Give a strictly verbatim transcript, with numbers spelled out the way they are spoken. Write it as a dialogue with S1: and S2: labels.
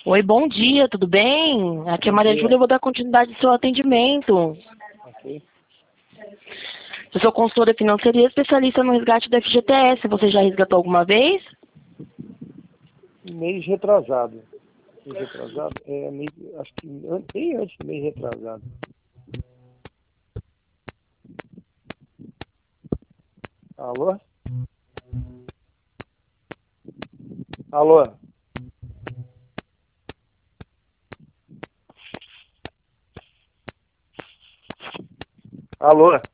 S1: Oi, bom dia, tudo bem? Aqui é
S2: Bom
S1: Maria
S2: dia.
S1: Júlia, eu vou dar continuidade ao seu atendimento.
S2: Ok.
S1: Eu sou consultora financeira e especialista no resgate do F G T S. Você já resgatou alguma vez?
S2: Mês retrasado. Mês retrasado? É, mês, acho que an- bem antes do mês retrasado. Alô? Alô? Alô?